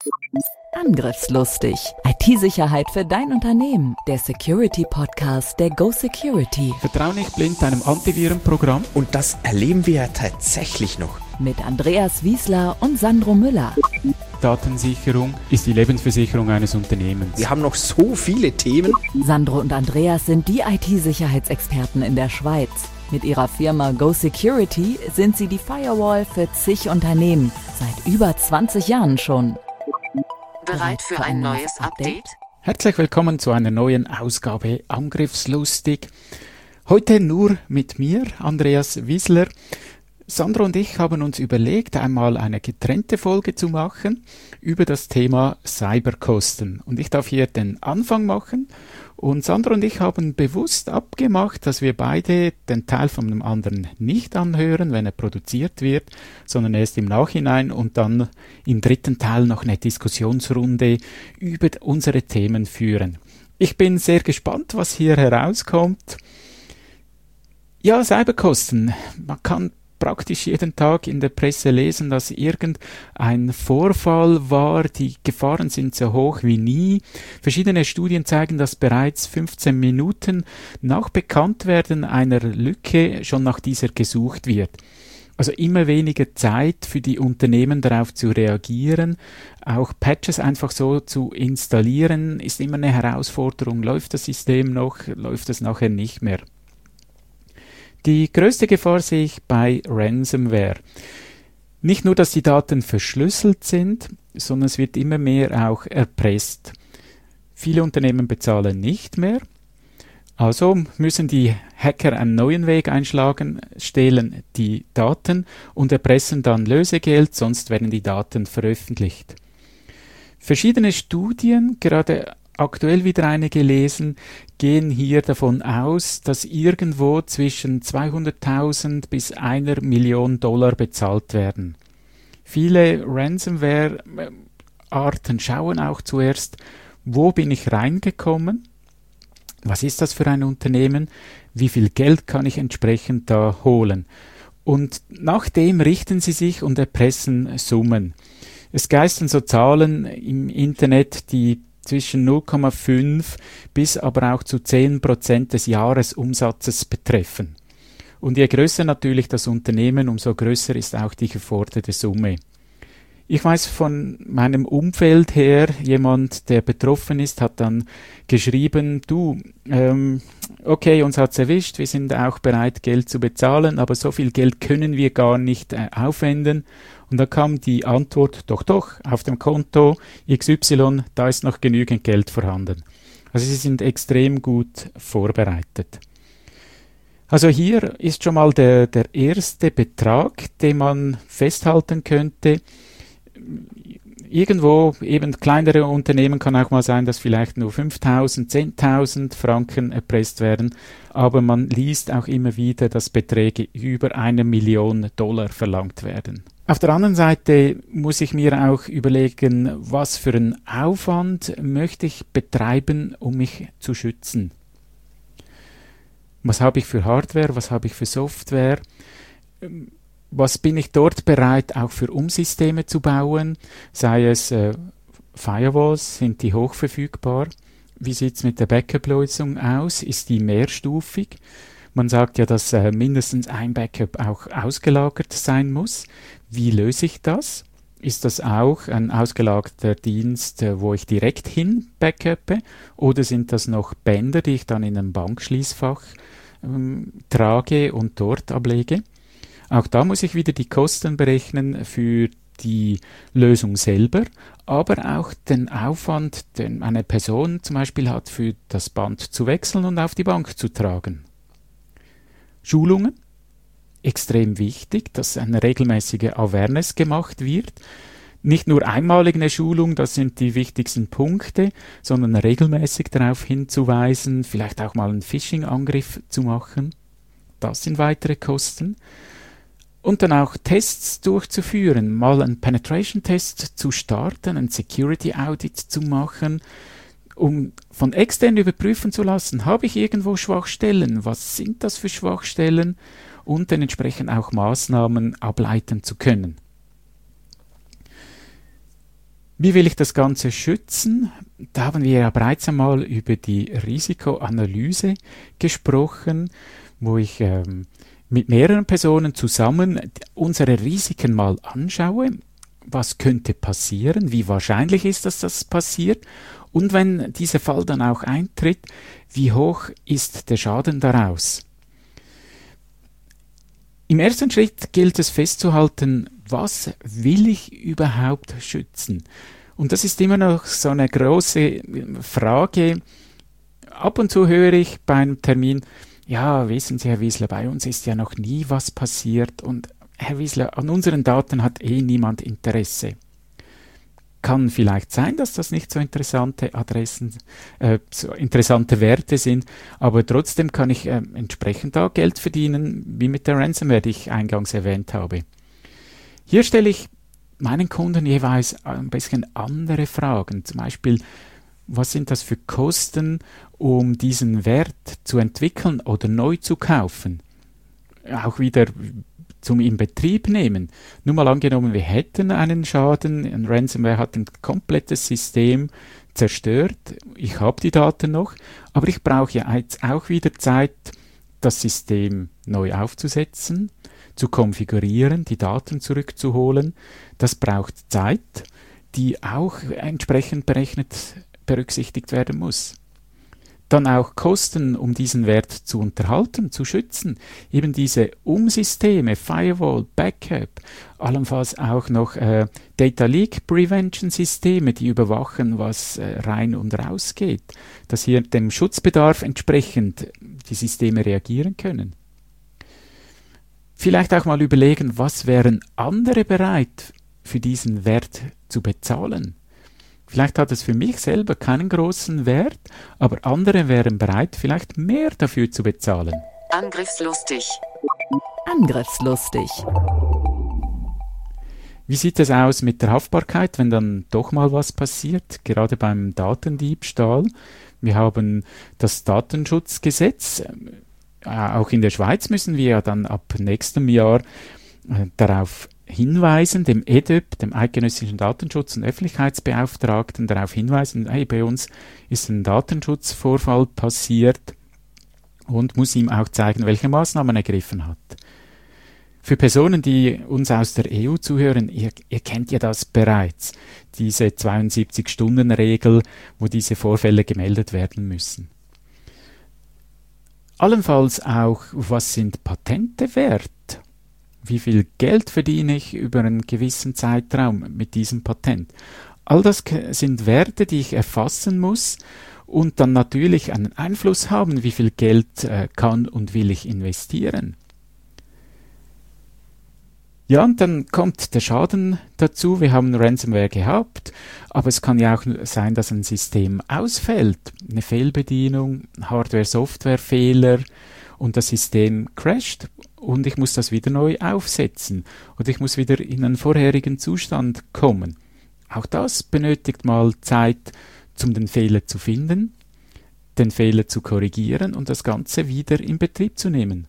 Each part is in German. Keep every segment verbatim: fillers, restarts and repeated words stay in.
Angriffslustig. I T-Sicherheit für dein Unternehmen. Der Security-Podcast der Go Security. Vertrau nicht blind deinem Antivirenprogramm. Und das erleben wir ja tatsächlich noch. Mit Andreas Wiesler und Sandro Müller. Datensicherung ist die Lebensversicherung eines Unternehmens. Wir haben noch so viele Themen. Sandro und Andreas sind die I T-Sicherheitsexperten in der Schweiz. Mit ihrer Firma Go Security sind sie die Firewall für zig Unternehmen. Seit über zwanzig Jahren schon. Bereit für ein neues Update? Herzlich willkommen zu einer neuen Ausgabe Angriffslustig. Heute nur mit mir, Andreas Wiesler. Sandro und ich haben uns überlegt, einmal eine getrennte Folge zu machen über das Thema Cyberkosten. Und ich darf hier den Anfang machen. Und Sandro und ich haben bewusst abgemacht, dass wir beide den Teil von dem anderen nicht anhören, wenn er produziert wird, sondern erst im Nachhinein und dann im dritten Teil noch eine Diskussionsrunde über unsere Themen führen. Ich bin sehr gespannt, was hier herauskommt. Ja, Cyberkosten. Man kann praktisch jeden Tag in der Presse lesen, dass irgendein Vorfall war, die Gefahren sind so hoch wie nie. Verschiedene Studien zeigen, dass bereits fünfzehn Minuten nach Bekanntwerden einer Lücke schon nach dieser gesucht wird. Also immer weniger Zeit für die Unternehmen darauf zu reagieren. Auch Patches einfach so zu installieren, ist immer eine Herausforderung. Läuft das System noch, läuft es nachher nicht mehr? Die größte Gefahr sehe ich bei Ransomware. Nicht nur, dass die Daten verschlüsselt sind, sondern es wird immer mehr auch erpresst. Viele Unternehmen bezahlen nicht mehr, also müssen die Hacker einen neuen Weg einschlagen, stehlen die Daten und erpressen dann Lösegeld, sonst werden die Daten veröffentlicht. Verschiedene Studien, gerade aktuell wieder eine gelesen, gehen hier davon aus, dass irgendwo zwischen zweihunderttausend bis einer Million Dollar bezahlt werden. Viele Ransomware-Arten schauen auch zuerst, wo bin ich reingekommen, was ist das für ein Unternehmen, wie viel Geld kann ich entsprechend da holen. Und nach dem richten sie sich und erpressen Summen. Es geistern so Zahlen im Internet, die zwischen null Komma fünf bis aber auch zu zehn Prozent des Jahresumsatzes betreffen. Und je größer natürlich das Unternehmen, umso größer ist auch die geforderte Summe. Ich weiß von meinem Umfeld her, jemand, der betroffen ist, hat dann geschrieben, du, ähm, okay, uns hat's erwischt, wir sind auch bereit, Geld zu bezahlen, aber so viel Geld können wir gar nicht äh, aufwenden. Und da kam die Antwort, doch, doch, auf dem Konto X Y, da ist noch genügend Geld vorhanden. Also sie sind extrem gut vorbereitet. Also hier ist schon mal der, der erste Betrag, den man festhalten könnte. Irgendwo, eben kleinere Unternehmen kann auch mal sein, dass vielleicht nur fünftausend, zehntausend Franken erpresst werden, aber man liest auch immer wieder, dass Beträge über eine Million Dollar verlangt werden. Auf der anderen Seite muss ich mir auch überlegen, was für einen Aufwand möchte ich betreiben, um mich zu schützen. Was habe ich für Hardware, was habe ich für Software? Was bin ich dort bereit, auch für Umsysteme zu bauen? Sei es äh, Firewalls, sind die hochverfügbar? Wie sieht es mit der Backup-Lösung aus? Ist die mehrstufig? Man sagt ja, dass äh, mindestens ein Backup auch ausgelagert sein muss. Wie löse ich das? Ist das auch ein ausgelagerter Dienst, äh, wo ich direkt hin backuppe? Oder sind das noch Bänder, die ich dann in einem Bankschließfach ähm, trage und dort ablege? Auch da muss ich wieder die Kosten berechnen für die Lösung selber, aber auch den Aufwand, den eine Person zum Beispiel hat, für das Band zu wechseln und auf die Bank zu tragen. Schulungen, extrem wichtig, dass eine regelmäßige Awareness gemacht wird. Nicht nur einmalig eine Schulung, das sind die wichtigsten Punkte, sondern regelmäßig darauf hinzuweisen, vielleicht auch mal einen Phishing-Angriff zu machen. Das sind weitere Kosten. Und dann auch Tests durchzuführen, mal einen Penetration-Test zu starten, ein Security-Audit zu machen, um von extern überprüfen zu lassen, habe ich irgendwo Schwachstellen, was sind das für Schwachstellen und dann entsprechend auch Maßnahmen ableiten zu können. Wie will ich das Ganze schützen? Da haben wir ja bereits einmal über die Risikoanalyse gesprochen, wo ich ähm, mit mehreren Personen zusammen unsere Risiken mal anschaue. Was könnte passieren? Wie wahrscheinlich ist, dass das passiert? Und wenn dieser Fall dann auch eintritt, wie hoch ist der Schaden daraus? Im ersten Schritt gilt es festzuhalten, was will ich überhaupt schützen? Und das ist immer noch so eine große Frage. Ab und zu höre ich beim Termin, ja, wissen Sie, Herr Wiesler, bei uns ist ja noch nie was passiert und Herr Wiesler, an unseren Daten hat eh niemand Interesse. Kann vielleicht sein, dass das nicht so interessante Adressen, äh, so interessante Werte sind, aber trotzdem kann ich äh, entsprechend da Geld verdienen, wie mit der Ransomware, die ich eingangs erwähnt habe. Hier stelle ich meinen Kunden jeweils ein bisschen andere Fragen, zum Beispiel, was sind das für Kosten, um diesen Wert zu entwickeln oder neu zu kaufen? Auch wieder zum Inbetrieb nehmen. Nur mal angenommen, wir hätten einen Schaden, ein Ransomware hat ein komplettes System zerstört, ich habe die Daten noch, aber ich brauche ja jetzt auch wieder Zeit, das System neu aufzusetzen, zu konfigurieren, die Daten zurückzuholen. Das braucht Zeit, die auch entsprechend berechnet, berücksichtigt werden muss. Dann auch Kosten, um diesen Wert zu unterhalten, zu schützen. Eben diese Umsysteme, Firewall, Backup, allenfalls auch noch äh, Data Leak Prevention Systeme, die überwachen, was äh, rein und raus geht, dass hier dem Schutzbedarf entsprechend die Systeme reagieren können. Vielleicht auch mal überlegen, was wären andere bereit, für diesen Wert zu bezahlen. Vielleicht hat es für mich selber keinen großen Wert, aber andere wären bereit, vielleicht mehr dafür zu bezahlen. Angriffslustig. Angriffslustig. Wie sieht es aus mit der Haftbarkeit, wenn dann doch mal was passiert, gerade beim Datendiebstahl? Wir haben das Datenschutzgesetz. Auch in der Schweiz müssen wir ja dann ab nächstem Jahr äh, darauf hinweisen, dem E D Ö P, dem Eidgenössischen Datenschutz- und Öffentlichkeitsbeauftragten, darauf hinweisen, hey, bei uns ist ein Datenschutzvorfall passiert und muss ihm auch zeigen, welche Maßnahmen er ergriffen hat. Für Personen, die uns aus der E U zuhören, ihr, ihr kennt ja das bereits, diese zweiundsiebzig-Stunden-Regel, wo diese Vorfälle gemeldet werden müssen. Allenfalls auch, was sind Patente wert? Wie viel Geld verdiene ich über einen gewissen Zeitraum mit diesem Patent? All das sind Werte, die ich erfassen muss und dann natürlich einen Einfluss haben, wie viel Geld äh, kann und will ich investieren. Ja, und dann kommt der Schaden dazu. Wir haben Ransomware gehabt, aber es kann ja auch sein, dass ein System ausfällt. Eine Fehlbedienung, Hardware-Software-Fehler und das System crasht und ich muss das wieder neu aufsetzen oder ich muss wieder in einen vorherigen Zustand kommen. Auch das benötigt mal Zeit, um den Fehler zu finden, den Fehler zu korrigieren und das Ganze wieder in Betrieb zu nehmen.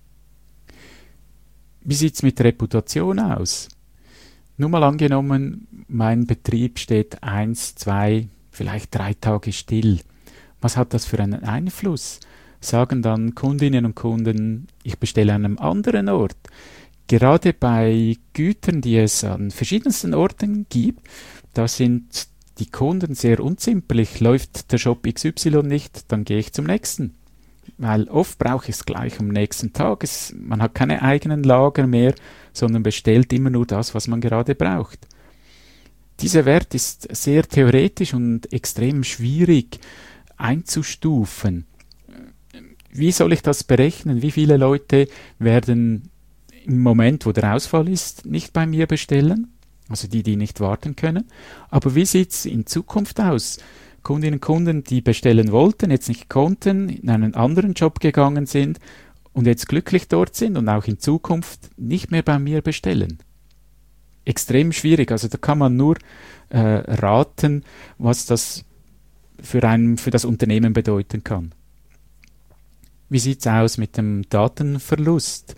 Wie sieht es mit Reputation aus? Nur mal angenommen, mein Betrieb steht eins, zwei, vielleicht drei Tage still. Was hat das für einen Einfluss? Sagen dann Kundinnen und Kunden, ich bestelle an einem anderen Ort. Gerade bei Gütern, die es an verschiedensten Orten gibt, da sind die Kunden sehr unzimperlich. Läuft der Shop X Y nicht, dann gehe ich zum nächsten. Weil oft brauche ich es gleich am nächsten Tag. Es, man hat keine eigenen Lager mehr, sondern bestellt immer nur das, was man gerade braucht. Dieser Wert ist sehr theoretisch und extrem schwierig einzustufen. Wie soll ich das berechnen? Wie viele Leute werden im Moment, wo der Ausfall ist, nicht bei mir bestellen? Also die, die nicht warten können. Aber wie sieht es in Zukunft aus? Kundinnen und Kunden, die bestellen wollten, jetzt nicht konnten, in einen anderen Job gegangen sind und jetzt glücklich dort sind und auch in Zukunft nicht mehr bei mir bestellen. Extrem schwierig. Also da kann man nur äh, raten, was das für, ein, für das Unternehmen bedeuten kann. Wie sieht es aus mit dem Datenverlust?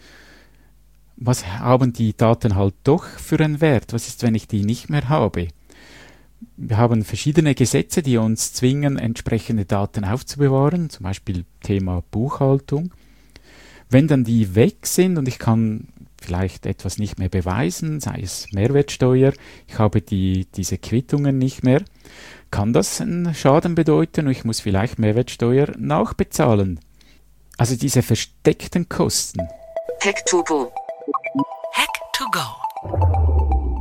Was haben die Daten halt doch für einen Wert? Was ist, wenn ich die nicht mehr habe? Wir haben verschiedene Gesetze, die uns zwingen, entsprechende Daten aufzubewahren, zum Beispiel Thema Buchhaltung. Wenn dann die weg sind und ich kann vielleicht etwas nicht mehr beweisen, sei es Mehrwertsteuer, ich habe die, diese Quittungen nicht mehr, kann das einen Schaden bedeuten und ich muss vielleicht Mehrwertsteuer nachbezahlen. Also diese versteckten Kosten. Hack to go. Hack to go.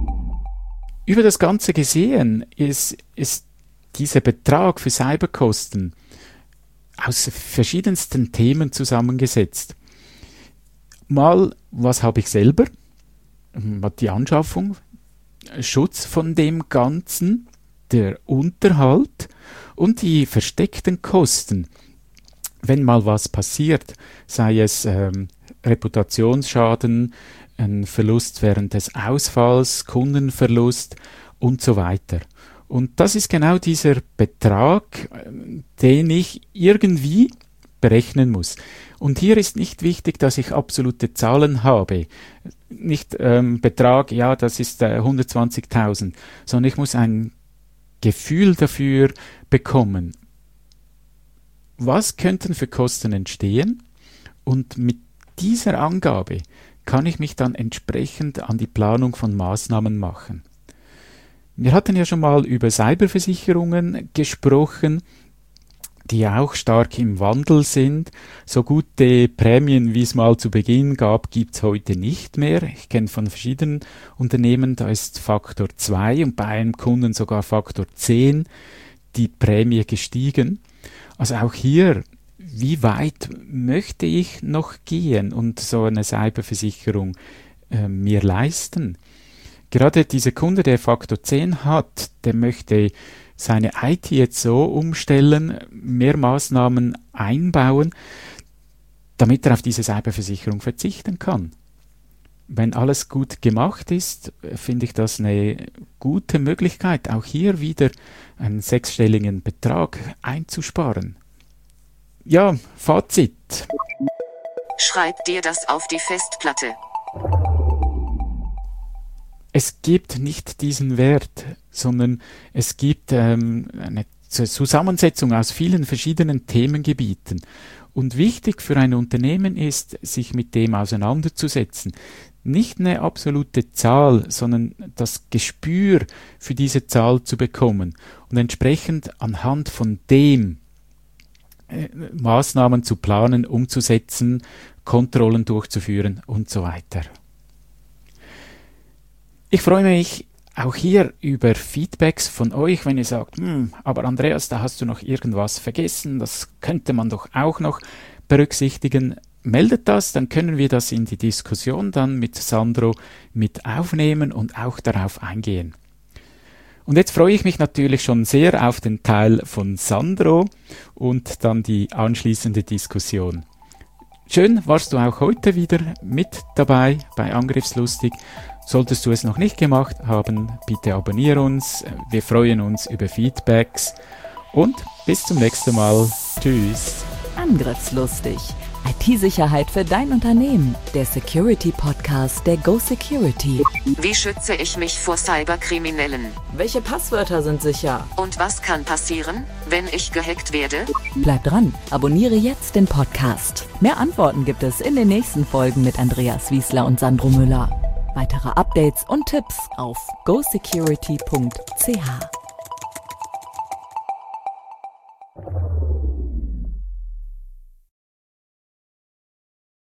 Über das Ganze gesehen ist, ist dieser Betrag für Cyberkosten aus verschiedensten Themen zusammengesetzt. Mal, was habe ich selber? Die Anschaffung, Schutz von dem Ganzen, der Unterhalt und die versteckten Kosten. Wenn mal was passiert, sei es ähm, Reputationsschaden, ein Verlust während des Ausfalls, Kundenverlust und so weiter. Und das ist genau dieser Betrag, den ich irgendwie berechnen muss. Und hier ist nicht wichtig, dass ich absolute Zahlen habe. Nicht ähm, Betrag, ja, das ist äh, hundertzwanzigtausend, sondern ich muss ein Gefühl dafür bekommen. Was könnten für Kosten entstehen? Und mit dieser Angabe kann ich mich dann entsprechend an die Planung von Maßnahmen machen. Wir hatten ja schon mal über Cyberversicherungen gesprochen, die auch stark im Wandel sind. So gute Prämien, wie es mal zu Beginn gab, gibt es heute nicht mehr. Ich kenne von verschiedenen Unternehmen, da ist Faktor zwei und bei einem Kunden sogar Faktor zehn die Prämie gestiegen. Also auch hier, wie weit möchte ich noch gehen und so eine Cyberversicherung äh, mir leisten? Gerade dieser Kunde, der Faktor zehn hat, der möchte seine I T jetzt so umstellen, mehr Maßnahmen einbauen, damit er auf diese Cyberversicherung verzichten kann. Wenn alles gut gemacht ist, finde ich das eine gute Möglichkeit, auch hier wieder einen sechsstelligen Betrag einzusparen. Ja, Fazit. Schreib dir das auf die Festplatte. Es gibt nicht diesen Wert, sondern es gibt ähm, eine Zusammensetzung aus vielen verschiedenen Themengebieten. Und wichtig für ein Unternehmen ist, sich mit dem auseinanderzusetzen. Nicht eine absolute Zahl, sondern das Gespür für diese Zahl zu bekommen und entsprechend anhand von dem äh, Maßnahmen zu planen, umzusetzen, Kontrollen durchzuführen und so weiter. Ich freue mich auch hier über Feedbacks von euch, wenn ihr sagt, hm, aber Andreas, da hast du noch irgendwas vergessen, das könnte man doch auch noch berücksichtigen. Meldet das, dann können wir das in die Diskussion dann mit Sandro mit aufnehmen und auch darauf eingehen. Und jetzt freue ich mich natürlich schon sehr auf den Teil von Sandro und dann die anschließende Diskussion. Schön warst du auch heute wieder mit dabei bei Angriffslustig. Solltest du es noch nicht gemacht haben, bitte abonniere uns. Wir freuen uns über Feedbacks und bis zum nächsten Mal. Tschüss. Angriffslustig. I T-Sicherheit für dein Unternehmen. Der Security-Podcast der Go Security. Wie schütze ich mich vor Cyberkriminellen? Welche Passwörter sind sicher? Und was kann passieren, wenn ich gehackt werde? Bleib dran, abonniere jetzt den Podcast. Mehr Antworten gibt es in den nächsten Folgen mit Andreas Wiesler und Sandro Müller. Weitere Updates und Tipps auf go security punkt c h.